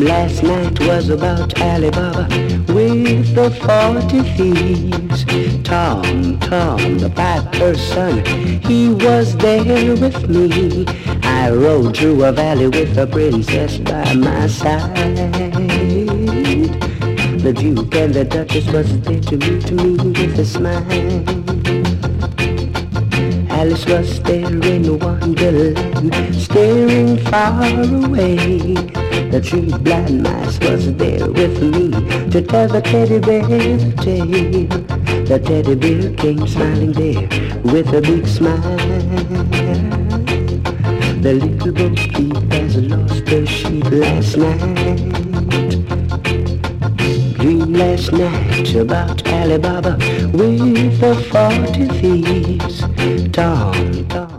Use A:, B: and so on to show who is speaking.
A: last night was about Alibaba with the 40 thieves. Tom, the piper's son, he was there with me. I rode through a valley with a princess by my side. The Duke and the Duchess was there to meet me with a smile. Alice was staring wonderland, staring far away. The three blind mice was there with me to tell the teddy bear the tale. The teddy bear came smiling there with a big smile. The little bo peep has lost her sheep last night. Dreamed last night about Alibaba with the 40 thieves. Tom.